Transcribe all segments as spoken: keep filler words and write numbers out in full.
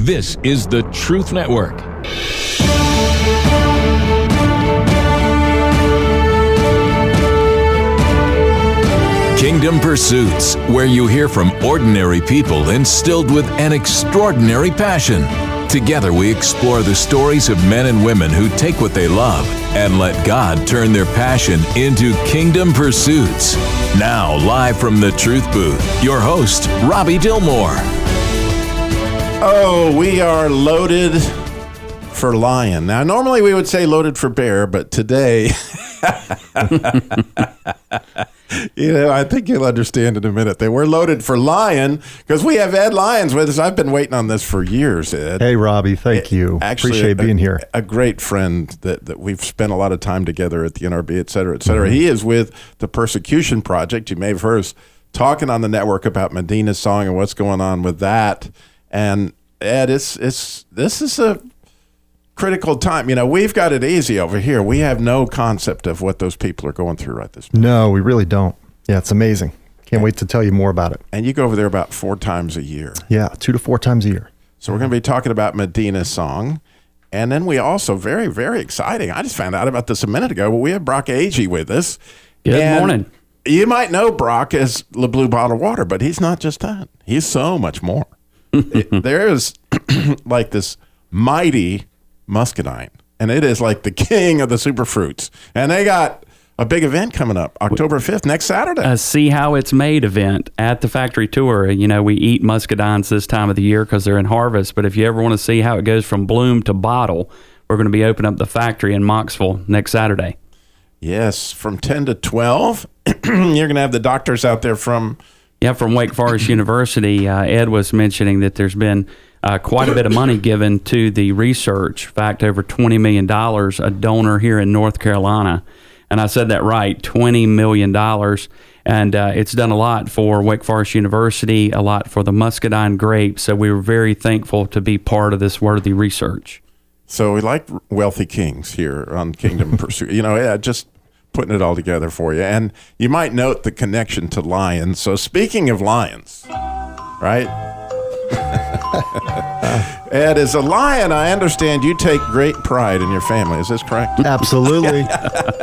This is the Truth Network. Kingdom Pursuits, where you hear from ordinary people instilled with an extraordinary passion. Together we explore the stories of men and women who take what they love and let God turn their passion into kingdom pursuits. Now, live from the Truth Booth, your host, Robbie Dilmore. Oh, we are loaded for lion. Now, normally we would say loaded for bear, but today... You know, I think you'll understand in a minute that we're loaded for lion because we have Ed Lyons with us. I've been waiting on this for years, Ed. Hey, Robbie. Thank you. Actually, Appreciate a, being here. A great friend that, that we've spent a lot of time together at the N R B, et cetera, et cetera. Mm-hmm. He is with the Persecution Project. You may have heard us talking on the network about Medina's song and what's going on with that. And, Ed, it's, it's, this is a critical time. You know, we've got it easy over here. We have no concept of what those people are going through right this minute. No, we really don't. Yeah, it's amazing. Can't wait to tell you more about it. And you go over there about four times a year. Yeah, two to four times a year. So we're going to be talking about Medina's song. And then we also, very, very exciting, I just found out about this a minute ago, but we have Brock Agee with us. Good and morning. You might know Brock as Le Bleu Bottle Water, but he's not just that. He's so much more. it, there is like this mighty muscadine, and it is like the king of the superfruits. And they got a big event coming up October fifth, next Saturday. A See How It's Made event at the factory tour. You know, we eat muscadines this time of the year because they're in harvest, but if you ever want to see how it goes from bloom to bottle, we're going to be opening up the factory in Mocksville next Saturday. Yes, from ten to twelve. You're going to have the doctors out there from... Yeah, from Wake Forest University. Uh, Ed was mentioning that there's been uh, quite a bit of money given to the research. In fact, over twenty million dollars, a donor here in North Carolina. And I said that right, twenty million dollars. And uh, it's done a lot for Wake Forest University, a lot for the muscadine grape. So we were very thankful to be part of this worthy research. So we like wealthy kings here on Kingdom Pursuit. You know, yeah, just putting it all together for you. And you might note the connection to lions. So speaking of lions, right? Ed, as a lion, I understand you take great pride in your family. Is this correct? Absolutely. And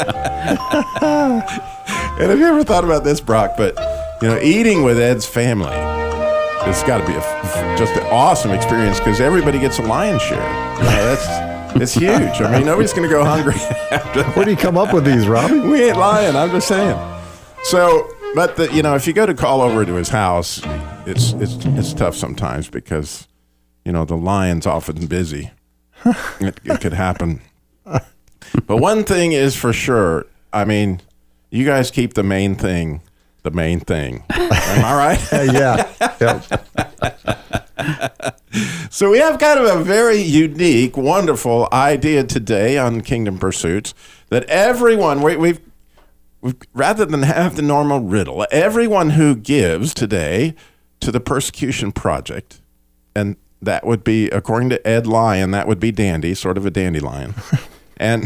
have you ever thought about this, Brock? But, you know, eating with Ed's family, it's got to be a, just an awesome experience because everybody gets a lion's share. You know, that's... It's huge. I mean, nobody's going to go hungry after that. Where do you come up with these, Robbie? We ain't lying. I'm just saying. So, but, the, you know, if you go to call over to his house, it's it's it's tough sometimes because, you know, the lion's often busy. it, it could happen. But one thing is for sure. I mean, you guys keep the main thing the main thing. Am I right? Uh, yeah. Yep. So we have kind of a very unique, wonderful idea today on Kingdom Pursuits that everyone, we, we've, we've, rather than have the normal riddle, everyone who gives today to the Persecution Project, and that would be, according to Ed Lyon, that would be dandy, sort of a dandelion. And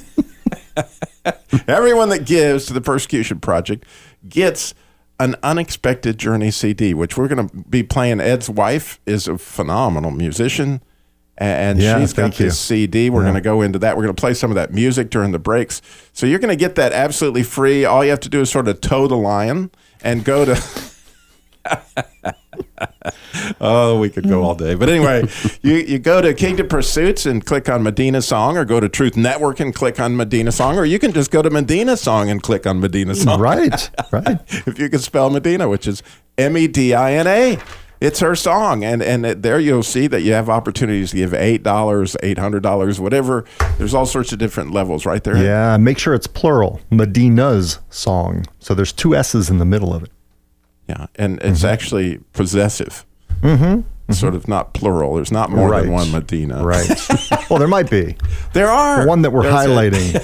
everyone that gives to the Persecution Project gets an Unexpected Journey C D, which we're going to be playing. Ed's wife is a phenomenal musician, and yeah, she's got this C D. We're yeah. going to go into that. We're going to play some of that music during the breaks. So you're going to get that absolutely free. All you have to do is sort of toe the line and go to... Oh, we could go all day. But anyway, you, you go to Kingdom Pursuits and click on Medina Song, or go to Truth Network and click on Medina Song, or you can just go to Medina Song and click on Medina Song. Right, right. If you can spell Medina, which is M E D I N A. It's her song. And, and there you'll see that you have opportunities to give eight dollars, eight hundred dollars, whatever. There's all sorts of different levels right there. Yeah, make sure it's plural. Medina's Song. So there's two S's in the middle of it. Yeah, and it's mm-hmm. actually possessive. Mm-hmm. Mm-hmm. Sort of not plural. There's not more right. than one Medina. Right. Well, there might be. There are. The one that we're There's highlighting.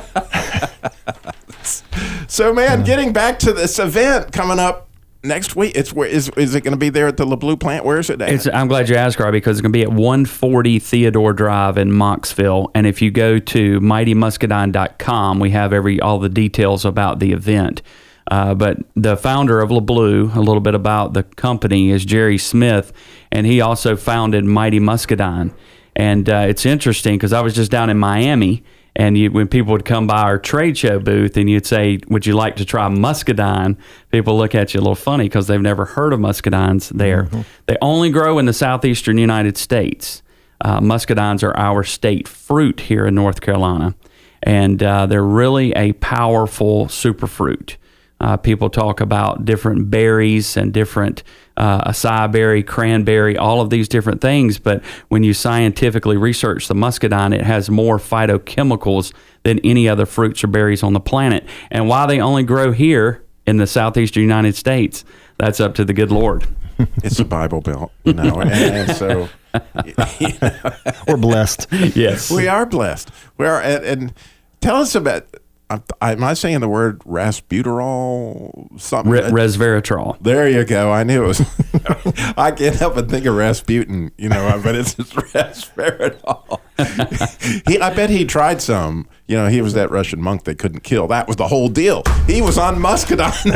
So, man, yeah. getting back to this event coming up next week, it's where is is it going to be there at the Le Bleu plant? Where is it at? It's, I'm glad you asked, Robbie, because it's going to be at one forty Theodore Drive in Mocksville. And if you go to mighty muscadine dot com, we have every all the details about the event. Uh, but the founder of Le Bleu, a little bit about the company, is Jerry Smith, and he also founded Mighty Muscadine. And uh, it's interesting because I was just down in Miami, and you, when people would come by our trade show booth and you'd say, would you like to try muscadine? People look at you a little funny because they've never heard of muscadines there. Mm-hmm. They only grow in the southeastern United States. Uh, muscadines are our state fruit here in North Carolina, and uh, they're really a powerful superfruit. Uh, people talk about different berries and different uh, acai berry, cranberry, all of these different things. But when you scientifically research the muscadine, it has more phytochemicals than any other fruits or berries on the planet. And why they only grow here in the southeastern United States, that's up to the good Lord. It's a Bible Belt, you know, and, and so you know, we're blessed. Yes, we are blessed. We are, and, and tell us about. Am I saying the word rasbuterol? Something. Re- resveratrol. There you go. I knew it was. I can't help but think of Rasputin, you know, but it's just resveratrol. he, I bet he tried some. You know, he was that Russian monk they couldn't kill. That was the whole deal. He was on muscadine. He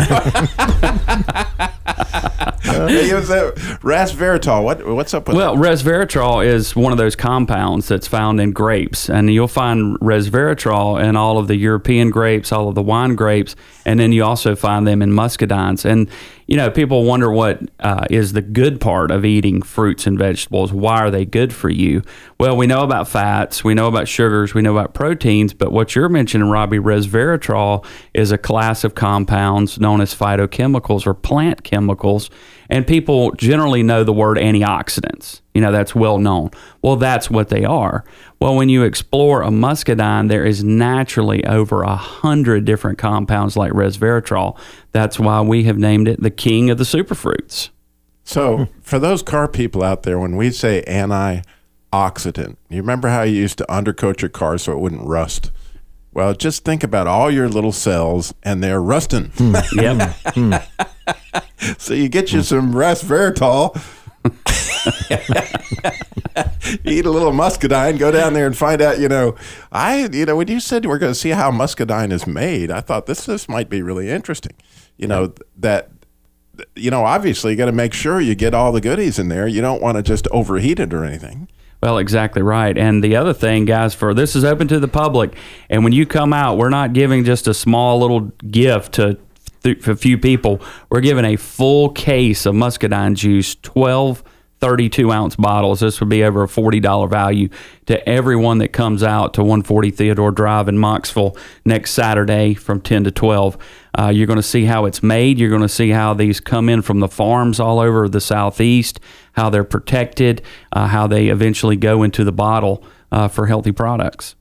was that resveratrol. What, what's up with well, that? Well, resveratrol is one of those compounds that's found in grapes, and you'll find resveratrol in all of the European grapes, all of the wine grapes, and then you also find them in muscadines. And you know, people wonder what uh, is the good part of eating fruits and vegetables. Why are they good for you? Well, we know about fats, we know about sugars, we know about proteins, but what you're mentioning, Robbie, resveratrol is a class of compounds known as phytochemicals or plant chemicals, and people generally know the word antioxidants. You know, that's well known. Well, that's what they are. Well, when you explore a muscadine, there is naturally over a hundred different compounds like resveratrol. That's why we have named it the king of the superfruits. So for those car people out there, when we say antioxidant, you remember how you used to undercoat your car so it wouldn't rust? Well, just think about all your little cells, and they're rusting. Yep. So you get you some resveratrol, eat a little muscadine, go down there and find out, you know, I, you know, when you said we're going to see how muscadine is made, I thought this, this might be really interesting. You know, that, you know, obviously you got to make sure you get all the goodies in there. You don't want to just overheat it or anything. Well, exactly right. And the other thing, guys, for this is open to the public. And when you come out, we're not giving just a small little gift to th- a few people. We're giving a full case of muscadine juice, twelve thirty-two ounce bottles. This would be over a forty dollars value to everyone that comes out to one forty Theodore Drive in Mocksville next Saturday from ten to twelve. Uh, you're going to see how it's made. You're going to see how these come in from the farms all over the Southeast, how they're protected, uh, how they eventually go into the bottle uh, for healthy products.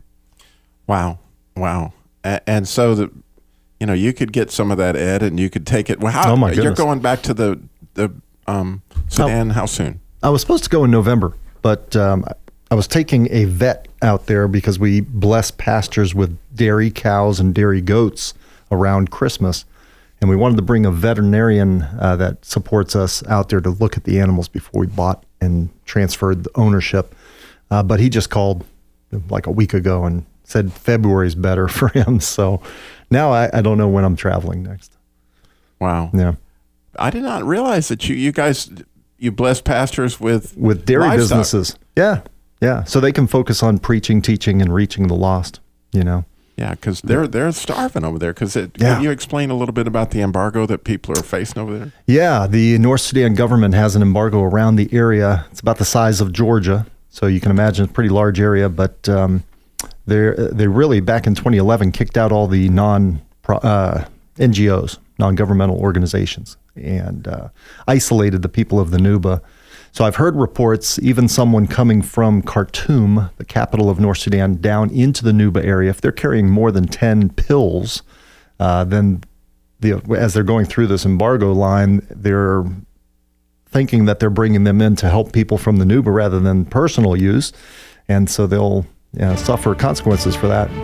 Wow. Wow. And, and so, the, you know, you could get some of that, Ed, and you could take it. Well, how, oh my you're goodness. going back to the, the um, Sudan, oh. How soon? I was supposed to go in November, but um, I was taking a vet out there because we bless pastures with dairy cows and dairy goats around Christmas. And we wanted to bring a veterinarian uh, that supports us out there to look at the animals before we bought and transferred the ownership. Uh, but he just called like a week ago and said February is better for him. So now I, I don't know when I'm traveling next. Wow. Yeah. I did not realize that you, you guys, you bless pastors with with dairy livestock. businesses. Yeah. Yeah. So they can focus on preaching, teaching, and reaching the lost, you know. Yeah, because they're they're starving over there. Because yeah. Can you explain a little bit about the embargo that people are facing over there? Yeah, the North Sudan government has an embargo around the area. It's about the size of Georgia, so you can imagine it's a pretty large area. But um, they they really back in twenty eleven kicked out all the non uh, N G Os, non-governmental organizations, and uh, isolated the people of the Nuba. So I've heard reports, even someone coming from Khartoum, the capital of North Sudan, down into the Nuba area, if they're carrying more than ten pills, uh, then the, as they're going through this embargo line, they're thinking that they're bringing them in to help people from the Nuba rather than personal use. And so they'll you know, suffer consequences for that.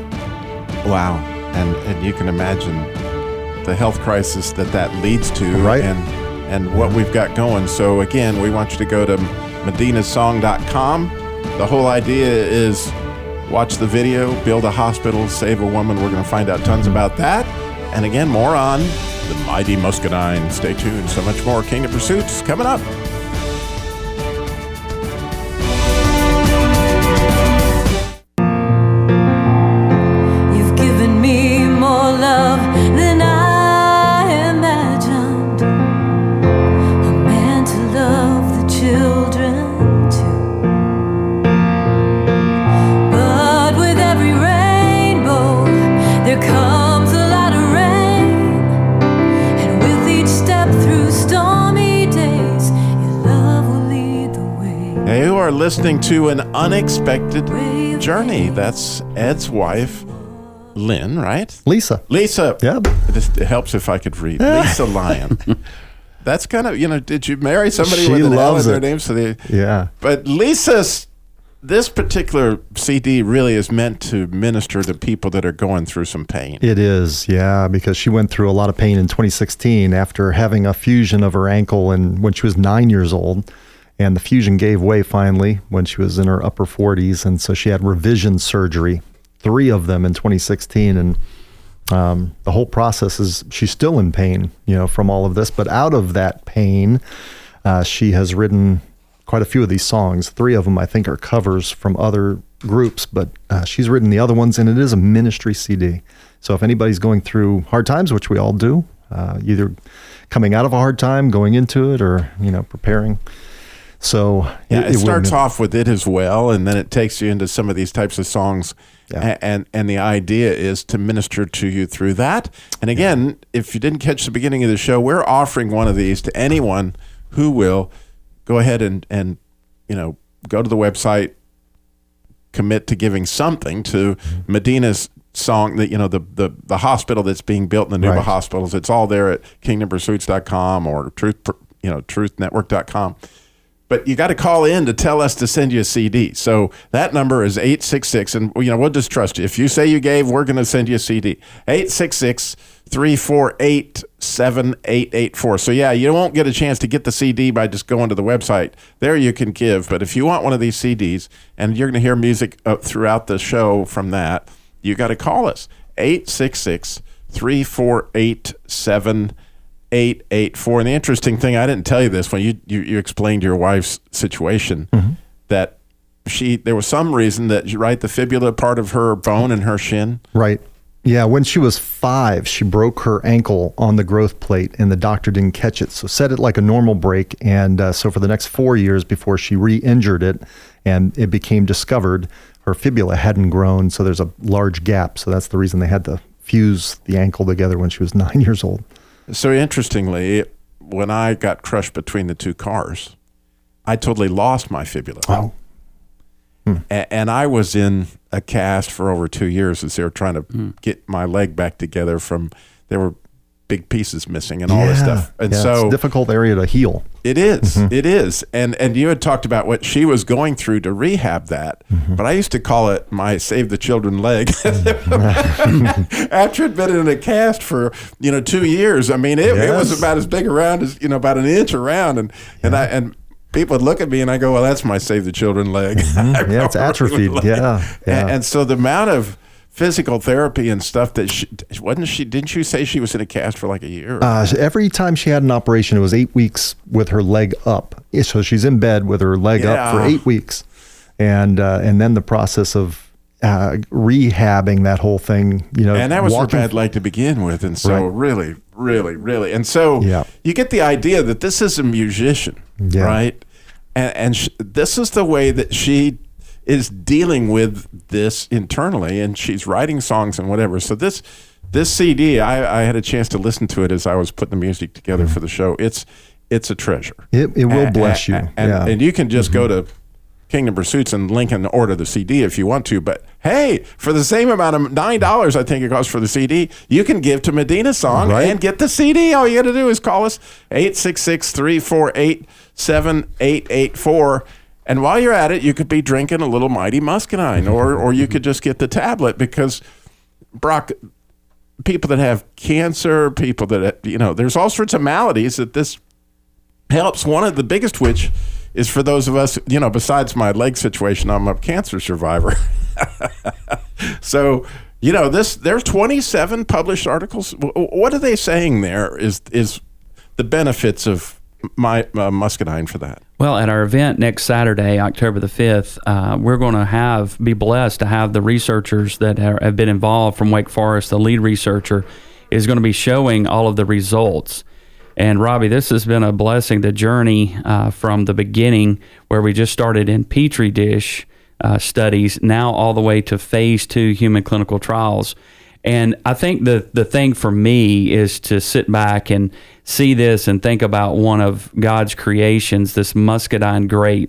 Wow. And, and you can imagine the health crisis that that leads to. Right. And, and what we've got going. So again, we want you to go to medina song dot com. The whole idea is watch the video, build a hospital, save a woman. We're going to find out tons about that. And again, more on the Mighty Muscadine. Stay tuned. So much more Kingdom Pursuits coming up. Hey, you are listening to An Unexpected Journey. That's Ed's wife, Lynn, right? Lisa. Lisa. Yep. It, just, it helps if I could read. Lisa Lyon. That's kind of, you know, did you marry somebody She with an L in loves their it. name? So they, Yeah. But Lisa's, this particular C D really is meant to minister to people that are going through some pain. It is, yeah, because she went through a lot of pain in twenty sixteen after having a fusion of her ankle and when she was nine years old. And the fusion gave way finally when she was in her upper forties. And so she had revision surgery, three of them in twenty sixteen. And um, the whole process is she's still in pain, you know, from all of this. But out of that pain, uh, she has written quite a few of these songs. Three of them, I think, are covers from other groups. But uh, she's written the other ones, and it is a ministry C D. So if anybody's going through hard times, which we all do, uh, either coming out of a hard time, going into it, or, you know, preparing. So yeah, it, it starts wouldn't- off with it as well, and then it takes you into some of these types of songs. Yeah. A- And and the idea is to minister to you through that. And again, if you didn't catch the beginning of the show, we're offering one of these to anyone who will go ahead and, and you know, go to the website, commit to giving something to Medina's song, that you know, the, the the hospital that's being built in the Nuba Right. hospitals. It's all there at kingdom pursuits dot com or truth you know truth network dot com. But you got to call in to tell us to send you a C D. So that number is eight six six, and you know we'll just trust you. If you say you gave, we're going to send you a C D. eight six six, three four eight, seven eight eight four. So yeah, you won't get a chance to get the C D by just going to the website. There you can give. But if you want one of these C Ds, and you're going to hear music uh, throughout the show from that, you got to call us. eight six six, three four eight, seven eight eight four. And the interesting thing, I didn't tell you this when you you, you explained your wife's situation, Mm-hmm. that she there was some reason that right the fibula part of her bone in her shin. Right. Yeah, when she was five, she broke her ankle on the growth plate, and the doctor didn't catch it. So set it like a normal break, and uh, so for the next four years before she re-injured it, and it became discovered, her fibula hadn't grown, so there's a large gap. So that's the reason they had to fuse the ankle together when she was nine years old. So interestingly, when I got crushed between the two cars, I totally lost my fibula. Wow. A- and I was in a cast for over two years as they were trying to Mm. get my leg back together from, there were big pieces missing and all this stuff. And yeah, so it's a difficult area to heal. it is, Mm-hmm. it is. And and you had talked about what she was going through to rehab that, Mm-hmm. but I used to call it my Save the Children leg. After it'd been in a cast for, you know, two years, I mean, it, it was Yes. about as big around as, you know, about an inch around. And, and I, and people would look at me and I go, well, that's my Save the Children leg. Mm-hmm. Yeah, it's atrophied. Yeah, yeah. And, and so the amount of physical therapy and stuff that she, wasn't she, didn't you say she was in a cast for like a year? Uh, every time she had an operation, it was eight weeks with her leg up. So she's in bed with her leg up for Yeah. eight weeks, and uh, and then the process of uh, rehabbing that whole thing. You know, And that was her walking- bad leg to begin with. And so Right. really, really, really. And so Yeah. you get the idea that this is a musician, Yeah. right? And, and sh- this is the way that she is dealing with this internally, and she's writing songs and whatever. So this this C D, I, I had a chance to listen to it as I was putting the music together for the show. It's it's a treasure. It, it will A- bless a- you. a- And, yeah. and you can just go to Kingdom Pursuits and link and order the C D if you want to. But hey, for the same amount of nine dollars, I think it costs for the C D, you can give to Medina Song Right. and get the C D. All you got to do is call us eight six six, three four eight, seven eight eight four. And while you're at it, you could be drinking a little Mighty Muscadine, or or you could just get the tablet, because Brock, people that have cancer, people that, you know, there's all sorts of maladies that this helps. One of the biggest which is for those of us, you know, besides my leg situation, I'm a cancer survivor. So, you know, this there's twenty-seven published articles. W- What are they saying there is is the benefits of my uh, muscadine for that? Well, at our event next Saturday, October the fifth, uh, we're going to have be blessed to have the researchers that are, have been involved from Wake Forest. The lead researcher is going to be showing all of the results. And Robbie, this has been a blessing, the journey uh, from the beginning, where we just started in Petri dish uh, studies, now all the way to phase two human clinical trials. And I think the, the thing for me is to sit back and see this and think about one of God's creations, this muscadine grape,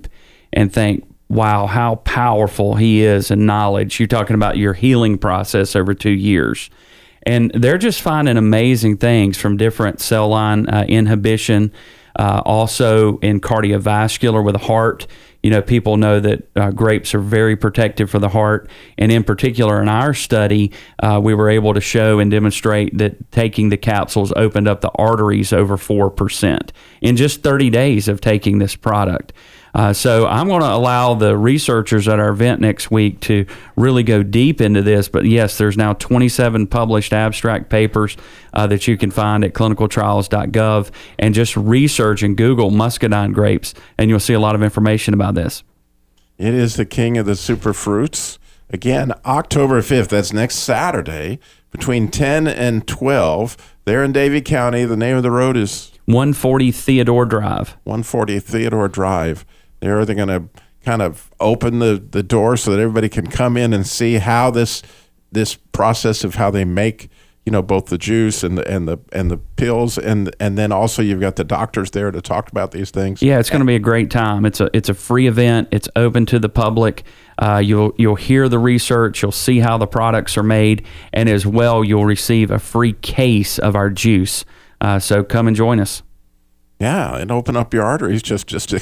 and think, wow, how powerful he is in knowledge. You're talking about your healing process over two years. And they're just finding amazing things from different cell line uh, inhibition, uh, also in cardiovascular with the heart. You know, people know that uh, grapes are very protective for the heart. And in particular, in our study, uh, we were able to show and demonstrate that taking the capsules opened up the arteries over four percent in just thirty days of taking this product. Uh, so I'm going to allow the researchers at our event next week to really go deep into this. But yes, there's now twenty-seven published abstract papers uh, that you can find at clinical trials dot gov, and just research and Google muscadine grapes, and you'll see a lot of information about this. It is the king of the superfruits. Again, October fifth, that's next Saturday, between ten and twelve, there in Davie County. The name of the road is one forty Theodore Drive. one forty Theodore Drive. There they're going to kind of open the, the door so that everybody can come in and see how this this process of how they make, you know, both the juice and the and the and the pills, and and then also you've got the doctors there to talk about these things. Yeah, it's going to be a great time. It's a it's a free event. It's open to the public. Uh, you'll you'll hear the research. You'll see how the products are made, and as well, you'll receive a free case of our juice. Uh, so come and join us. Yeah, and open up your arteries just just to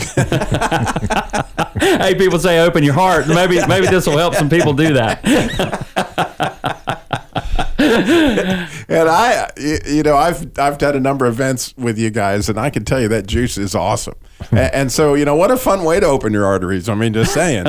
Hey, people say open your heart. Maybe maybe this will help some people do that. And I, you know, I've I've done a number of events with you guys, and I can tell you that juice is awesome. and, and so, you know, what a fun way to open your arteries. I mean, just saying.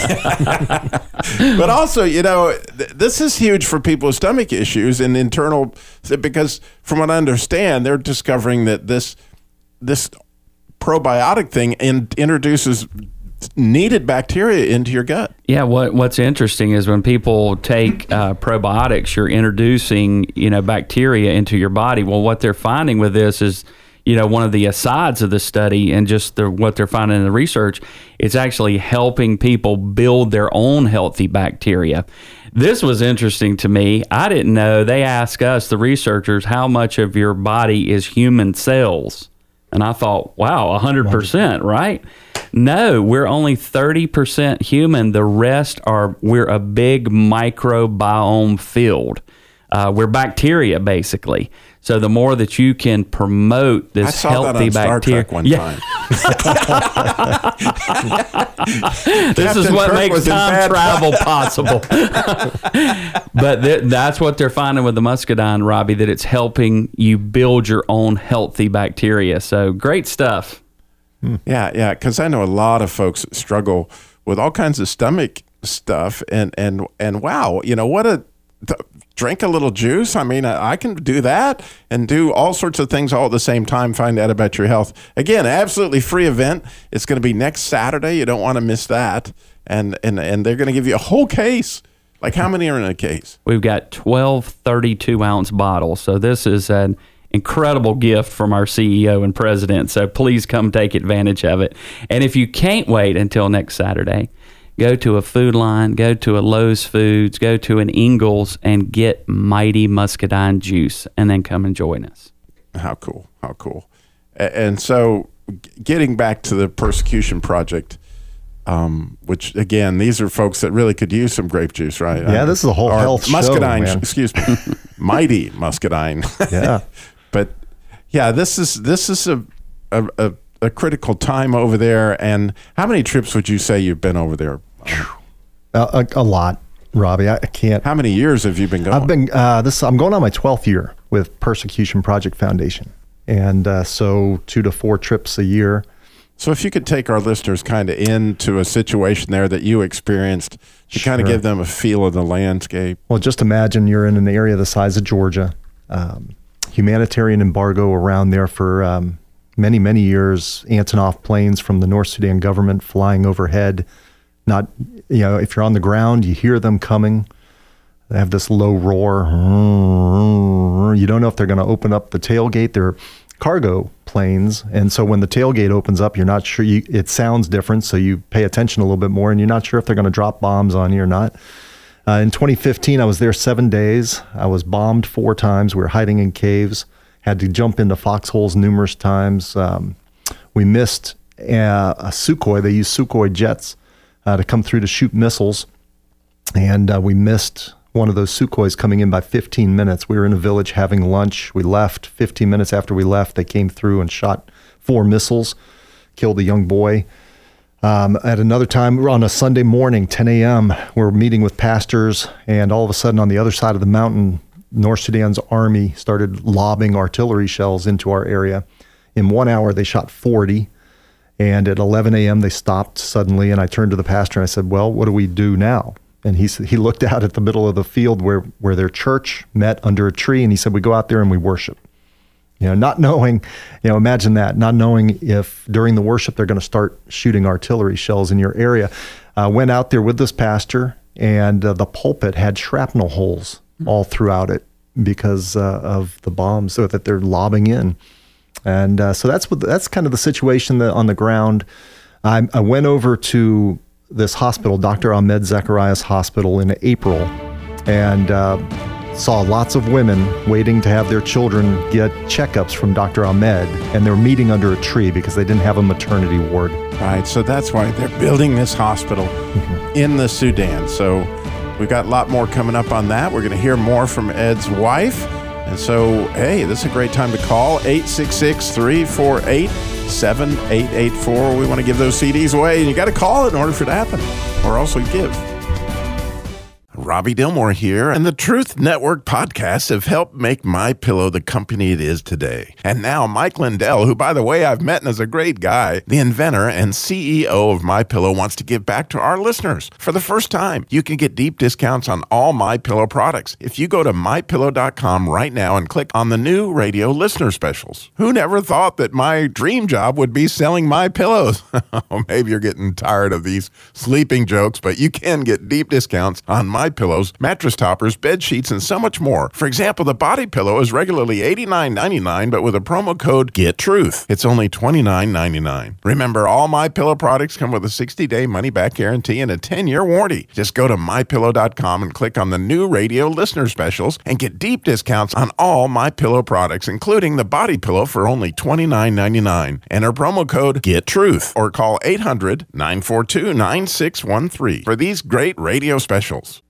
But also, you know, th- this is huge for people with stomach issues and internal, because from what I understand, they're discovering that this this probiotic thing in, introduces needed bacteria into your gut. Yeah, what what's interesting is when people take uh, probiotics, you're introducing, you know, bacteria into your body. Well, what they're finding with this is, you know, one of the asides of the study and just the, what they're finding in the research, it's actually helping people build their own healthy bacteria. This was interesting to me. I didn't know. They asked us, the researchers, how much of your body is human cells. And I thought, wow, one hundred percent, right? No, we're only thirty percent human. The rest are, we're a big microbiome field. Uh, we're bacteria, basically. So the more that you can promote this I saw healthy that on bacteria. Star Trek one yeah. time. This is Captain what Kirk makes was in time bad- travel possible. But th- that's what they're finding with the muscadine, Robbie, that it's helping you build your own healthy bacteria. So great stuff. Yeah, yeah, because I know a lot of folks struggle with all kinds of stomach stuff, and and and wow, you know what a th- drink a little juice. I mean, I, I can do that and do all sorts of things all at the same time. Find out about your health. Again, absolutely free event. It's going to be next Saturday. You don't want to miss that, and and and they're going to give you a whole case. Like how many are in a case? We've got twelve thirty-two ounce bottles. So this is an incredible gift from our C E O and president. So please come take advantage of it. And if you can't wait until next Saturday, go to a Food Line, go to a Lowe's Foods, go to an Ingles, and get Mighty Muscadine Juice, and then come and join us. How cool. How cool. A- And so g- getting back to the Persecution Project, um, which, again, these are folks that really could use some grape juice, right? Yeah, this is a whole Or health show, muscadine, man. excuse me. Mighty Muscadine. Yeah. But, yeah, this is this is a, a, a, a critical time over there. And how many trips would you say you've been over there? Uh, a, a lot, Robbie. I, I can't. How many years have you been going? I've been uh, this. I'm going on my twelfth year with Persecution Project Foundation, and uh, so two to four trips a year. So if you could take our listeners kind of into a situation there that you experienced to kind of Sure. give them a feel of the landscape. Well, just imagine you're in an area the size of Georgia, um, humanitarian embargo around there for um, many, many years. Antonov planes from the North Sudan government flying overhead. Not, you know, if you're on the ground, you hear them coming. They have this low roar. You don't know if they're going to open up the tailgate. They're cargo planes, and so when the tailgate opens up, you're not sure. You, it sounds different, so you pay attention a little bit more, and you're not sure if they're going to drop bombs on you or not. Uh, in twenty fifteen, I was there seven days. I was bombed four times. We were hiding in caves. Had to jump into foxholes numerous times. Um, we missed uh, a Sukhoi. They use Sukhoi jets uh, to come through to shoot missiles. And uh, we missed one of those Sukhois coming in by fifteen minutes. We were in a village having lunch. We left. fifteen minutes after we left, they came through and shot four missiles, killed a young boy. Um, at another time, we were on a Sunday morning, ten a.m., we're meeting with pastors, and all of a sudden on the other side of the mountain, North Sudan's army started lobbing artillery shells into our area. In one hour, they shot forty, and at eleven a.m., they stopped suddenly, and I turned to the pastor and I said, well, what do we do now? And he he looked out at the middle of the field where, where their church met under a tree, and he said, we go out there and we worship. You know, not knowing, you know, imagine that, not knowing if during the worship they're going to start shooting artillery shells in your area. Uh, went out there with this pastor, and uh, the pulpit had shrapnel holes all throughout it because uh, of the bombs so that they're lobbing in. And uh, so that's what that's kind of the situation that on the ground. I, I went over to this hospital, Doctor Ahmed Zacharias Hospital, in April, and uh, saw lots of women waiting to have their children get checkups from Doctor Ahmed, and they're meeting under a tree because they didn't have a maternity ward. Right, so that's why they're building this hospital mm-hmm. in the Sudan. So we've got a lot more coming up on that. We're going to hear more from Ed's wife. And so, hey, this is a great time to call, eight six six, three four eight, seven eight eight four. We want to give those C Ds away, and you got to call in order for it to happen, or also give. Robbie Dilmore here, and the Truth Network podcasts have helped make MyPillow the company it is today. And now Mike Lindell, who, by the way, I've met and is a great guy, the inventor and C E O of MyPillow, wants to give back to our listeners. For the first time, you can get deep discounts on all MyPillow products if you go to my pillow dot com right now and click on the new radio listener specials. Who never thought that my dream job would be selling MyPillows? Maybe you're getting tired of these sleeping jokes, but you can get deep discounts on My Pillows, mattress toppers, bed sheets, and so much more. For example, the body pillow is regularly eighty-nine ninety-nine, but with a promo code GETTRUTH, it's only twenty-nine ninety-nine. Remember, all MyPillow products come with a sixty-day money-back guarantee and a ten-year warranty. Just go to my pillow dot com and click on the new radio listener specials and get deep discounts on all MyPillow products, including the body pillow for only twenty-nine ninety-nine. Enter promo code GETTRUTH or call eight hundred, nine four two, nine six one three for these great radio specials.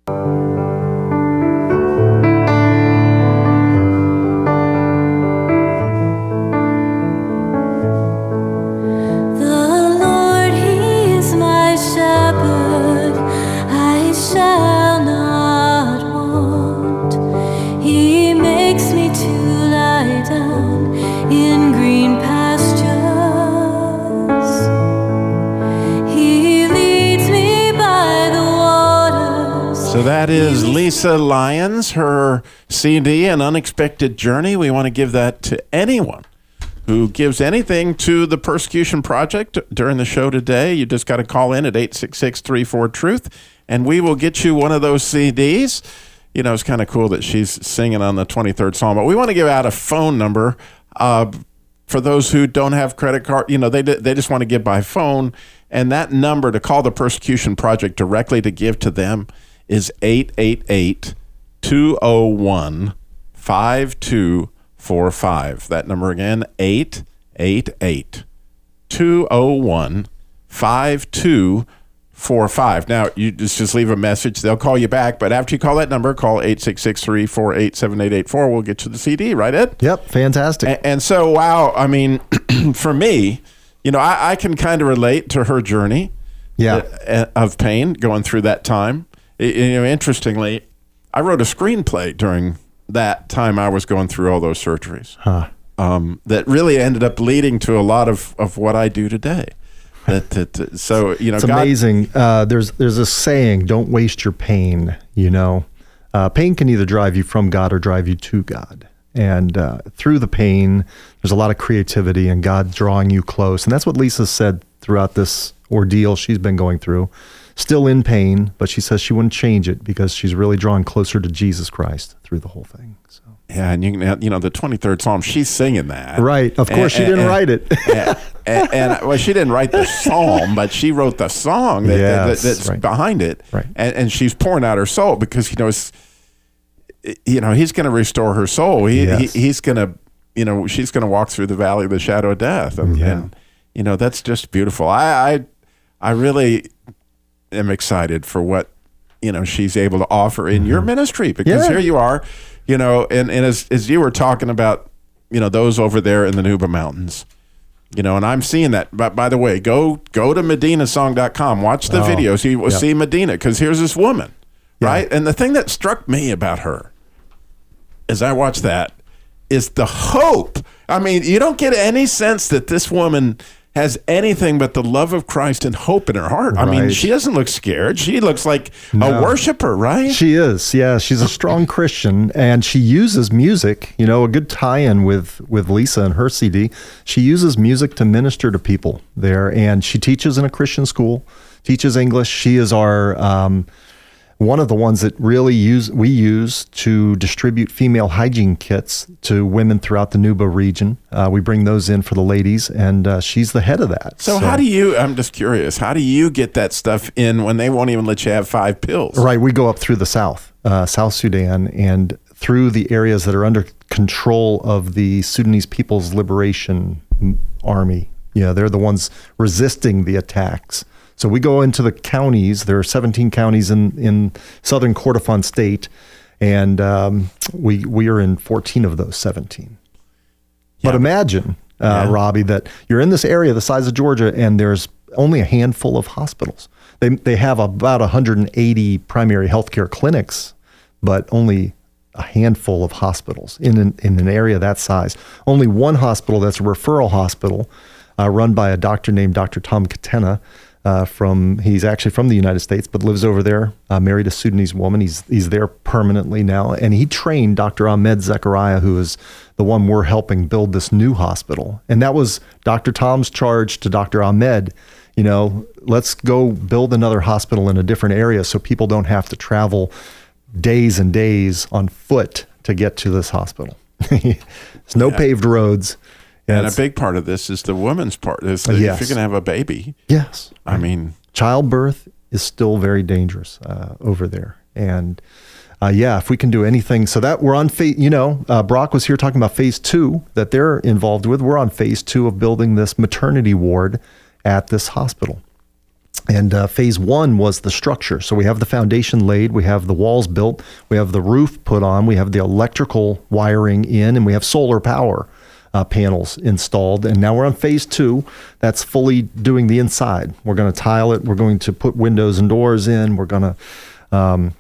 So that is Lisa Lyons, her C D, An Unexpected Journey. We want to give that to anyone who gives anything to the Persecution Project during the show today. You just got to call in at eight six six, three four, truth, and we will get you one of those C Ds. You know, it's kind of cool that she's singing on the twenty-third Psalm, but we want to give out a phone number uh, for those who don't have credit card. You know, they they just want to give by phone, and that number to call the Persecution Project directly to give to them is eight eight eight, two oh one, five two four five. That number again, eight eight eight, two oh one, five two four five. Now, you just, just leave a message. They'll call you back, but after you call that number, call eight six six, three four eight, seven eight eight four. We'll get you the C D, right, Ed? Yep, fantastic. And, and so, wow, I mean, for me, you know, I, I can kind of relate to her journey yeah. of pain going through that time. You know, interestingly, I wrote a screenplay during that time I was going through all those surgeries. Huh. Um, that really ended up leading to a lot of, of what I do today. That, that, so you know, it's God, amazing. Uh, there's there's a saying: "Don't waste your pain." You know, uh, pain can either drive you from God or drive you to God. And uh, through the pain, there's a lot of creativity and God drawing you close. And that's what Lisa said throughout this ordeal she's been going through. Still in pain, but she says she wouldn't change it because she's really drawn closer to Jesus Christ through the whole thing. So. Yeah, and you, you know, the twenty-third Psalm, she's singing that. Right, of course, and, she didn't and, write it. and, and, and well, she didn't write the psalm, but she wrote the song that, yes, that, that's right. behind it. Right. And, and she's pouring out her soul because, you know, it's, you know, he's going to restore her soul. He, yes. he He's going to, you know, she's going to walk through the valley of the shadow of death. And, yeah. and you know, that's just beautiful. I, I, I really am excited for what, you know, she's able to offer in your ministry, because Yeah. here you are, you know, and, and as, as you were talking about, you know, those over there in the Nuba Mountains, you know, and I'm seeing that. But by the way, go go to medina song dot com, watch the Oh, videos. You will yeah. see Medina, because here's this woman, Yeah. right? And the thing that struck me about her as I watched that is the hope. I mean, you don't get any sense that this woman has anything but the love of Christ and hope in her heart. I mean, Right. she doesn't look scared. She looks like a No. worshiper, right? She is, yeah. She's a strong Christian, and she uses music. You know, a good tie-in with with Lisa and her C D. She uses music to minister to people there, and she teaches in a Christian school, teaches English. She is our um, one of the ones that really use we use to distribute female hygiene kits to women throughout the Nuba region. Uh, we bring those in for the ladies, and uh, she's the head of that. So, how do you, I'm just curious, how do you get that stuff in when they won't even let you have five pills? Right, we go up through the south, uh, South Sudan, and through the areas that are under control of the Sudanese People's Liberation Army. You know, they're the ones resisting the attacks. So we go into the counties. There are seventeen counties in, in southern Kordofan state, and um, we we are in fourteen of those seventeen. But Yeah. imagine, uh, Yeah. Robbie, that you're in this area the size of Georgia, and there's only a handful of hospitals. They they have about one hundred eighty primary healthcare clinics, but only a handful of hospitals in an, in an area that size. Only one hospital that's a referral hospital, uh, run by a doctor named Doctor Tom Katena. Uh, from he's actually from the United States, but lives over there. Uh, married a Sudanese woman. He's he's there permanently now, and he trained Doctor Ahmed Zechariah, who is the one we're helping build this new hospital. And that was Doctor Tom's charge to Doctor Ahmed. You know, let's go build another hospital in a different area so people don't have to travel days and days on foot to get to this hospital. There's no Yeah. paved roads. And a It's- big part of this is the woman's part. Is that Yes. if you're going to have a baby, yes. I mean, Childbirth is still very dangerous uh, over there. And uh, yeah, if we can do anything, so that we're on phase, you know, uh, Brock was here talking about phase two that they're involved with. We're on phase two of building this maternity ward at this hospital. And uh, phase one was the structure. So we have the foundation laid, we have the walls built, we have the roof put on, we have the electrical wiring in, and we have solar power uh, panels installed. And now we're on phase two. That's fully doing the inside. We're going to tile it. We're going to put windows and doors in. We're going to um,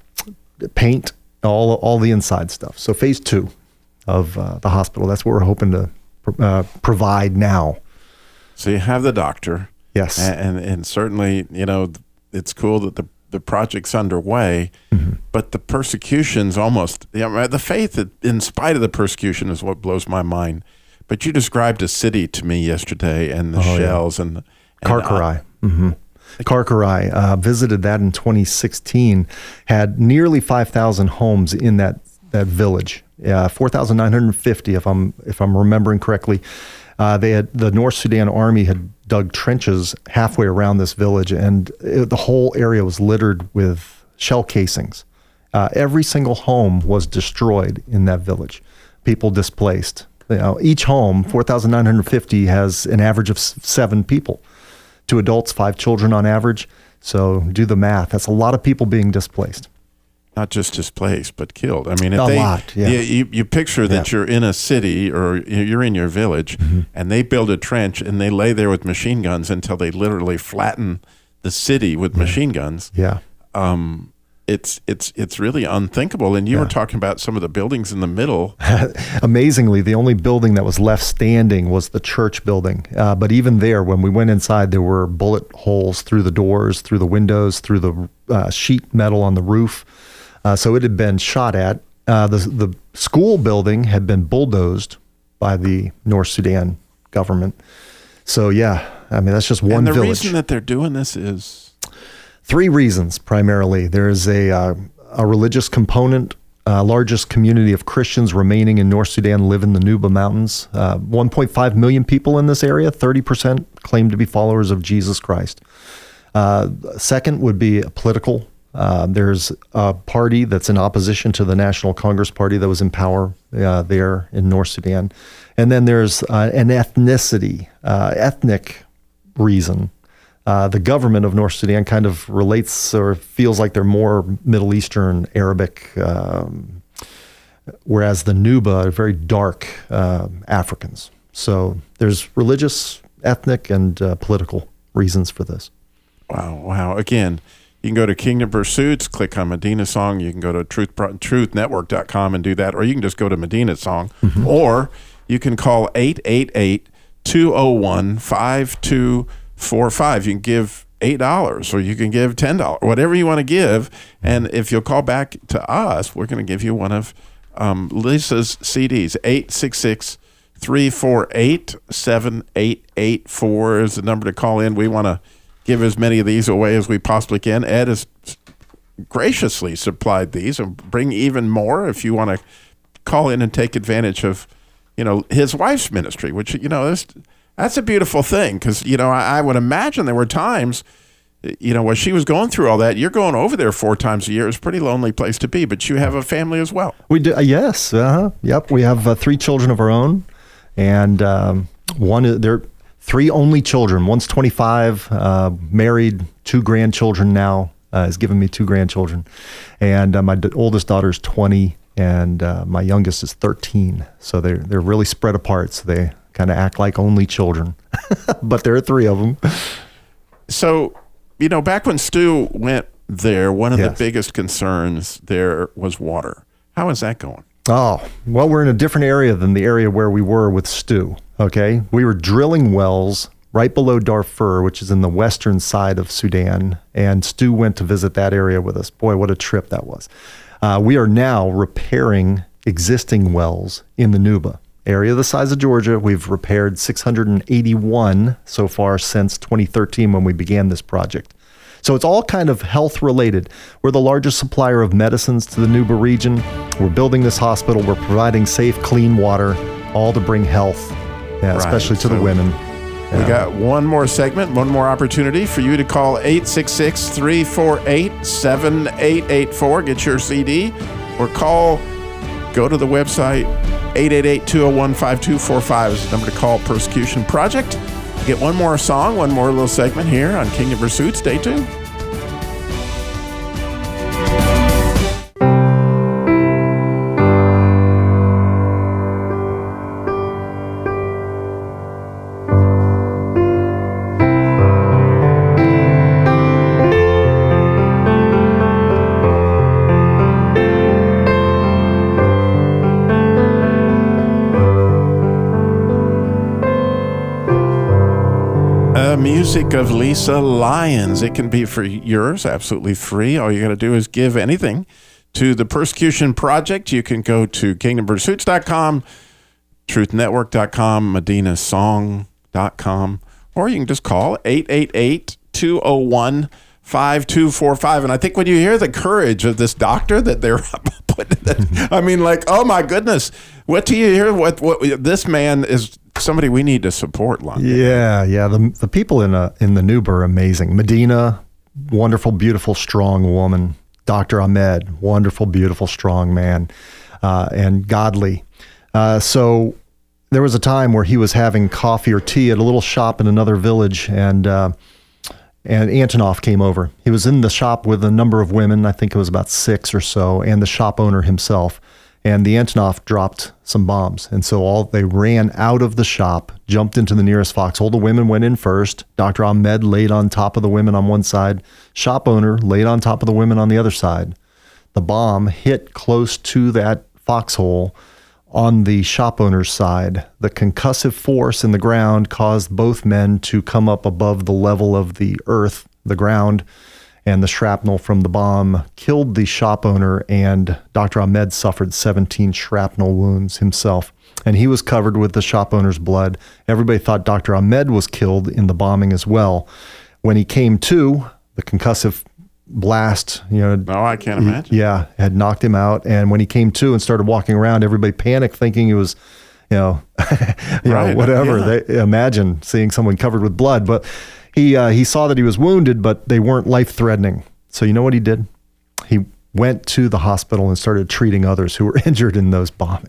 paint all all the inside stuff. So phase two of uh, the hospital. That's what we're hoping to uh, provide now. so you have the doctor. Yes. And, and and certainly, you know, it's cool that the the project's underway, Mm-hmm. but the persecution's almost, you know, the faith that in spite of the persecution is what blows my mind. But you described a city to me yesterday, and the Oh, yeah. shells and, and Karkarai. Mm-hmm. Karkarai, uh, visited that in twenty sixteen, had nearly five thousand homes in that, that village, uh, four thousand nine hundred fifty if I'm, if I'm remembering correctly. Uh, they had, the North Sudan Army had dug trenches halfway around this village, and it, the whole area was littered with shell casings. Uh, every single home was destroyed in that village. People displaced. You know, each home, four thousand nine hundred fifty, has an average of s- seven people. Two adults, five children on average. So do the math. That's a lot of people being displaced. not just displaced but killed. I mean, if A they, lot, yeah. you, you, you picture that Yeah. you're in a city or you're in your village, Mm-hmm. and they build a trench and they lay there with machine guns until they literally flatten the city with machine guns. Yeah. Um, it's it's it's really unthinkable. And you were talking about some of the buildings in the middle. Amazingly, the only building that was left standing was the church building. Uh, but even there, when we went inside, there were bullet holes through the doors, through the windows, through the uh, sheet metal on the roof. Uh, so it had been shot at. Uh, the the school building had been bulldozed by the North Sudan government. So yeah, I mean that's just one and the village. reason that they're doing this is Three reasons primarily. There's a uh, a religious component. Uh, largest community of Christians remaining in North Sudan live in the Nuba Mountains. Uh, one point five million people in this area. thirty percent claim to be followers of Jesus Christ. Uh, second would be political. Uh, there's a party that's in opposition to the National Congress Party that was in power uh, there in North Sudan. And then there's uh, an ethnicity, uh, ethnic reason. Uh, the government of North Sudan kind of relates or feels like they're more Middle Eastern, Arabic, um, whereas the Nuba are very dark uh, Africans. So there's religious, ethnic, and uh, political reasons for this. Wow, wow. Again, you can go to Kingdom Pursuits, click on Medina Song. You can go to truth truth network dot com and do that, or you can just go to Medina Song, mm-hmm. or you can call eight eight eight, two oh one, five two four five. You can give eight dollars or you can give ten dollars, whatever you want to give. And if you'll call back to us, we're going to give you one of um, Lisa's C Ds. eight six six, three four eight, seven eight eight four is the number to call in. We want to give as many of these away as we possibly can. Ed has graciously supplied these, and bring even more if you want to call in and take advantage of, you know, his wife's ministry, which, you know, that's, that's a beautiful thing, because, you know, I, I would imagine there were times, you know, while she was going through all that, you're going over there four times a year. It's a pretty lonely place to be, but you have a family as well. We do, uh, yes, uh-huh, yep. We have uh, three children of our own, and um, one, they're three only children. One's twenty-five, uh, married, two grandchildren now, uh, has given me two grandchildren, and uh, my d- oldest daughter is twenty, and uh, my youngest is thirteen. So they're they're really spread apart. So they kind of act like only children, but there are three of them. So, you know, back when Stu went there, one of yes. the biggest concerns there was water. How is that going? Oh, well, we're in a different area than the area where we were with Stu, okay? We were drilling wells right below Darfur, which is in the western side of Sudan, and Stu went to visit that area with us. Boy, what a trip that was. Uh, we are now repairing existing wells in the Nuba area the size of Georgia. We've repaired six hundred eighty-one so far since twenty thirteen when we began this project. So it's all kind of health related. We're the largest supplier of medicines to the Nuba region. We're building this hospital. We're providing safe, clean water, all to bring health, yeah, right. especially to so the women. We yeah. got one more segment, one more opportunity for you to call eight six six, three four eight, seven eight eight four. Get your C D, or call, go to the website, eight eight eight, two oh one, five two four five is the number to call Persecution Project. Get one more song, one more little segment here on Kingdom Pursuit. Stay tuned. Music of Lisa Lyons. It can be for yours, absolutely free. All you got to do is give anything to the Persecution Project. You can go to kingdom pursuits dot com, truth network dot com, medina song dot com, or you can just call eight eight eight, two oh one, five two four five. And I think when you hear the courage of this doctor that they're putting, that, I mean, like, oh my goodness, what do you hear? What what this man is somebody we need to support, Lon. Yeah, yeah. The the people in uh, in the Nuba are amazing. Medina, wonderful, beautiful, strong woman. Doctor Ahmed, wonderful, beautiful, strong man, uh, and godly. Uh, so there was a time where he was having coffee or tea at a little shop in another village, and uh, and Antonov came over. He was in the shop with a number of women. I think it was about six or so, and the shop owner himself. And the Antonov dropped some bombs. And so all they ran out of the shop, jumped into the nearest foxhole. The women went in first. Doctor Ahmed laid on top of the women on one side. Shop owner laid on top of the women on the other side. The bomb hit close to that foxhole on the shop owner's side. The concussive force in the ground caused both men to come up above the level of the earth, the ground, and the shrapnel from the bomb killed the shop owner, and Doctor Ahmed suffered seventeen shrapnel wounds himself, and he was covered with the shop owner's blood. Everybody thought Doctor Ahmed was killed in the bombing as well. When he came to, the concussive blast, you know. Oh, I can't imagine. Yeah, had knocked him out, and when he came to and started walking around, everybody panicked, thinking it was, you know, you right. know whatever. Yeah. They imagine seeing someone covered with blood, but He uh, he saw that he was wounded, but they weren't life-threatening. So you know what he did? He went to the hospital and started treating others who were injured in those bombings.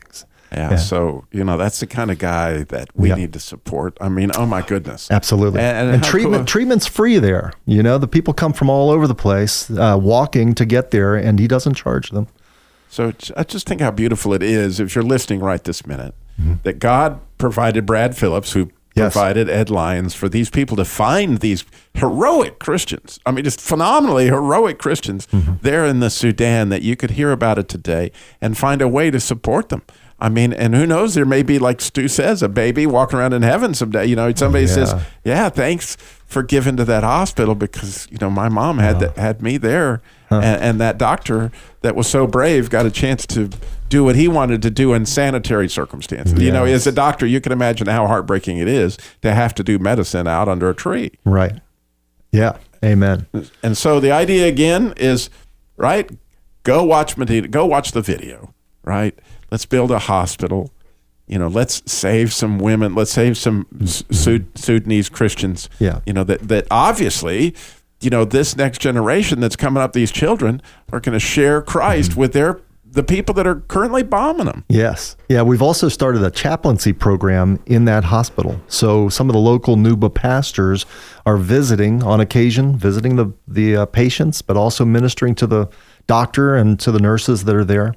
Yeah, Yeah. so, you know, that's the kind of guy that we Yeah. need to support. I mean, oh my goodness. Absolutely. And- And, and how treatment cool- treatment's free there. You know, the people come from all over the place uh, walking to get there, and he doesn't charge them. So j- I just think how beautiful it is, if you're listening right this minute, that God provided Brad Phillips, who Yes. provided Ed Lyons, for these people to find these heroic Christians. I mean, just phenomenally heroic Christians there in the Sudan, that you could hear about it today and find a way to support them. I mean, and who knows, there may be, like Stu says, a baby walking around in heaven someday. You know, somebody Yeah. says, yeah, thanks for giving to that hospital, because, you know, my mom had that, had me there. And, and that doctor that was so brave got a chance to do what he wanted to do in sanitary circumstances. You know, Yes. as a doctor, you can imagine how heartbreaking it is to have to do medicine out under a tree. Right. Yeah. Amen. And so the idea again is, right, go watch Medina, go watch the video, right? Let's build a hospital. You know, let's save some women. Let's save some Sud- Sudanese Christians. Yeah. You know, that, that obviously, you know, this next generation that's coming up, these children are going to share Christ with their the people that are currently bombing them. Yes. Yeah, we've also started a chaplaincy program in that hospital. So some of the local Nuba pastors are visiting on occasion, visiting the, the uh, patients, but also ministering to the doctor and to the nurses that are there.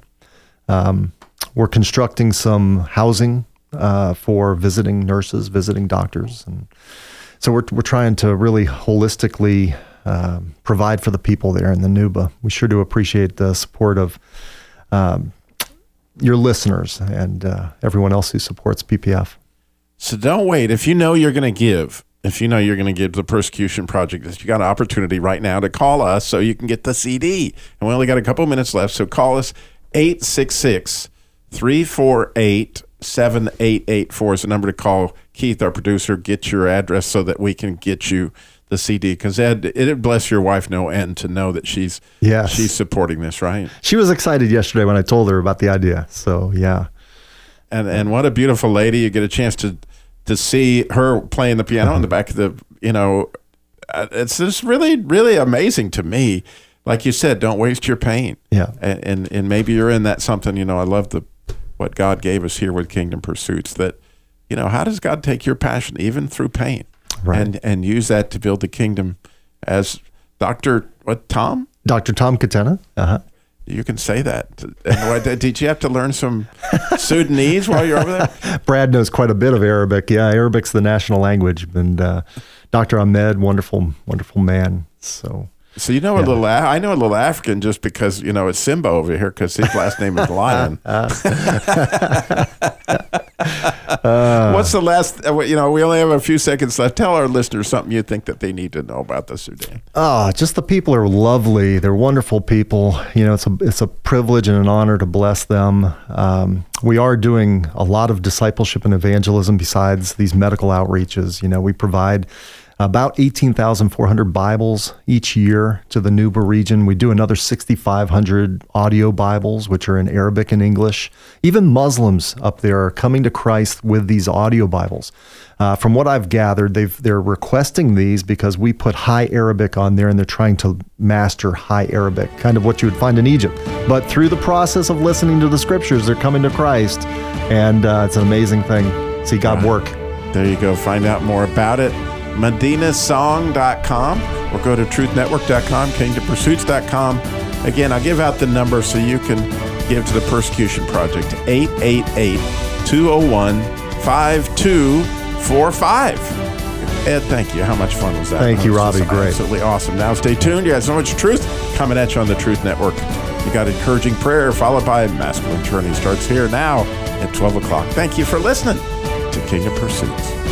Um, we're constructing some housing uh, for visiting nurses, visiting doctors. And so we're, we're trying to really holistically um, provide for the people there in the Nuba. We sure do appreciate the support of um, your listeners and uh, everyone else who supports P P F. So don't wait. If you know you're going to give, if you know you're going to give to the Persecution Project, you got an opportunity right now to call us so you can get the C D. And we only got a couple minutes left, so call us. eight six six, three four eight, seven eight eight four is the number to call. Keith, our producer, get your address so that we can get you the C D. Because Ed, it'd bless your wife no end to know that she's Yes. she's supporting this, right? She was excited yesterday when I told her about the idea. So, yeah. And and what a beautiful lady. You get a chance to to see her playing the piano in the back of the, you know, uh, it's just really, really amazing to me. Like you said, don't waste your pain. Yeah. And, and and maybe you're in that something, you know, I love the what God gave us here with Kingdom Pursuits, that, you know, how does God take your passion even through pain? Right. And and use that to build the kingdom, as Doctor what Tom? Doctor Tom Katena. Uh-huh. You can say that. And what, did you have to learn some Sudanese while you're over there? Brad knows quite a bit of Arabic. Yeah, Arabic's the national language. And uh, Doctor Ahmed, wonderful, wonderful man. So, So you know a Yeah. little. I know a little African just because, you know, it's Simba over here because his last name is Lion. What's the last? uh, You know, we only have a few seconds left. Tell our listeners something you think that they need to know about the Sudan. ah, just the people are lovely. They're wonderful people. You know, it's a it's a privilege and an honor to bless them. Um, we are doing a lot of discipleship and evangelism besides these medical outreaches. You know, we provide about eighteen thousand four hundred Bibles each year to the Nuba region. We do another six thousand five hundred audio Bibles, which are in Arabic and English. Even Muslims up there are coming to Christ with these audio Bibles. Uh, from what I've gathered, they've, they're requesting these because we put High Arabic on there and they're trying to master High Arabic, kind of what you would find in Egypt. But through the process of listening to the scriptures, they're coming to Christ. And uh, it's an amazing thing. See God work. There you go. Find out more about it. medina song dot com or go to truth network dot com, kingdom pursuits dot com. Again, I'll give out the number so you can give to the Persecution Project, eight eight eight, two oh one, five two four five. Ed, thank you. How much fun was that? Thank you, That was Robbie. Great. Absolutely awesome. Now stay tuned. You got so much truth coming at you on the Truth Network. You got encouraging prayer followed by Masculine Journey starts here now at twelve o'clock. Thank you for listening to Kingdom Pursuits.